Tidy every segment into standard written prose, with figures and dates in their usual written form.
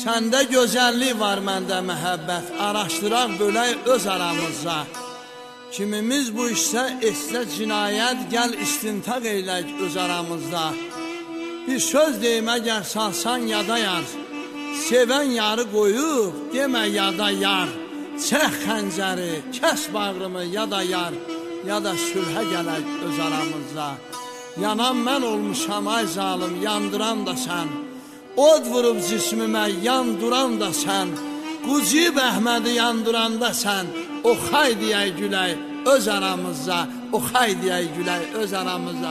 Səndə gözəllik var, məndə məhəbbət. Araşdıraq bölək öz aramızda. Kimimiz bu işdə etsə cinayət, gəl istintaq eylək öz aramızda. Bir söz deyim, əgər salsan yada yar, sevən yarı qoyub, demə yada yar. Çək xəncəri, kəs bağrımı yada yar, ya da sülhə gələk öz aramızda. Yanan mən olmuşam ay zalim, yandıran da sən. Od vurub cismimə, yanduran da sən. Qucib Əhmədi yanduran da sən. Oxay deyək gülək öz aramızda, oxay deyək gülək öz aramızda.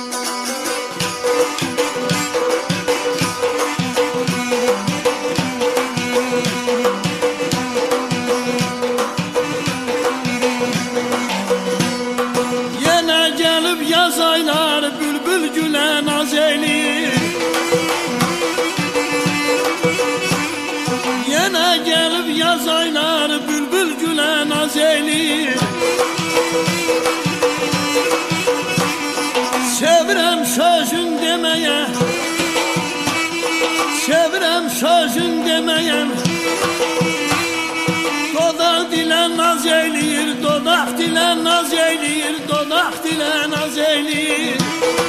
Yenə gəlib yaz ayları, bülbül gülə naz eyləyir. Yenə gəlib yaz ayları, bülbül gülə naz eyləyir. Sevirəm sözün deməyə, sevirəm sözün deməyəm. Dodaq dilə naz eyləyir, dodaq dilə naz eyləyir, dodaq dilə naz eyləyir.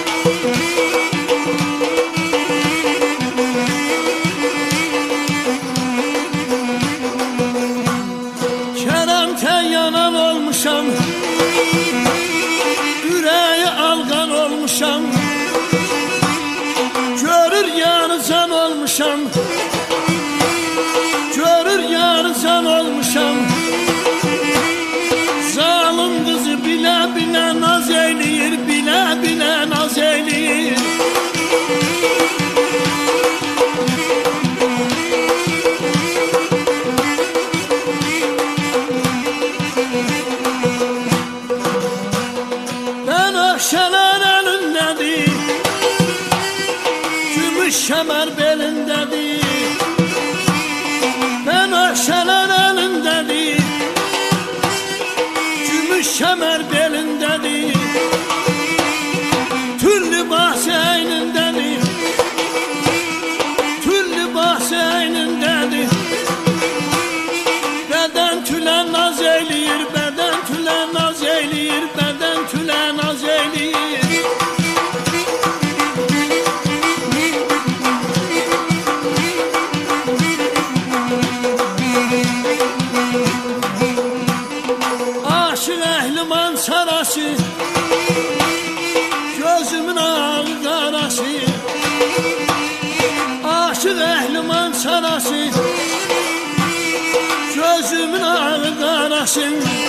Kərəmtə yanan olmuşam, ürəyi alqan olmuşam. Görür yarı can olmuşam, görür yarı can olmuşam. Zalim qızı bilə bilə naz eyləyir, bilə bilə naz eyləyir. Bənövşələr əlindədir, gümüş kəmər belindədir. Bənövşələr əlindədir, gümüş kəmər belindədir. Tül libası əynindədir, tül libası əynindədir. Bədən tülə naz eyləyir, bədən tülə naz eyləyir, bədən tülə naz eyləyir. Aşıq əhli mançarası, gözümün ağı qarası. Aşıq əhli mançarası, gözümün ağı qarası.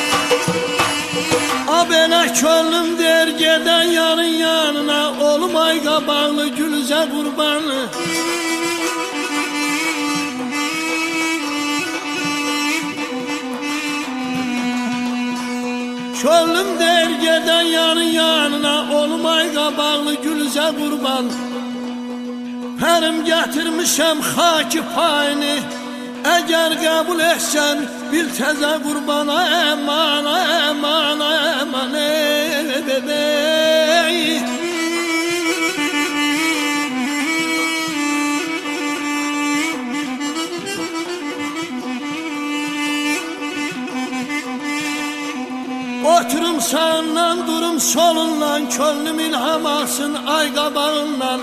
A belə könlüm der gedən yarın yanına, olmay qabağlı gülüzə qurbanı. Könlüm der gedən yarın yanına, olmay qabağlı gülüzə qurban. Pərim gətirmişəm xaki payını, əgər qəbul etsən bil təzə qurbana. Əman, əman, əman, ey. Oturum sağından, durum solundan, könlüm ilham alsın ay qabağından.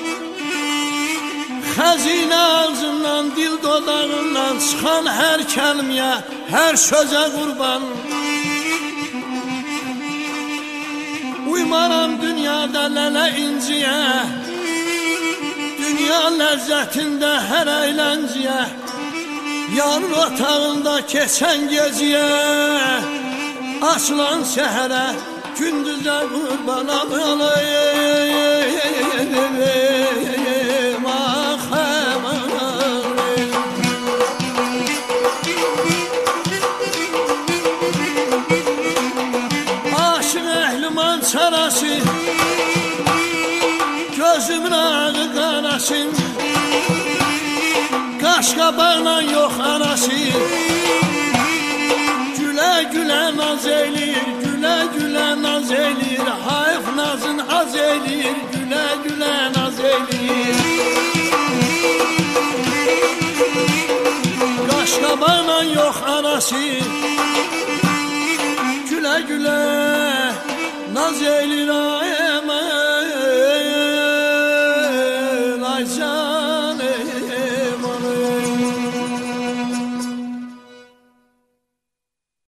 Xəzinə ağzından, dil dodağından çıxan hər kəlməyə, hər sözə qurban. Uymaram dünyada lələ inciyə, dünya ləzzətində hər əylənciyə. Yanın otağında keçən geciyə, açılan səhərə, gündüzə qurbanam olayım. Aşıq əhli mançarası, gözümün ağı qarası. Qaş qabağla yox arası, gülə gülə naz eyləyir, gülə gülə naz eyləyir. Hayf nazın az eyləyir, gülə gülə naz eyləyir. keçir. Gülə gülə naz eylirəm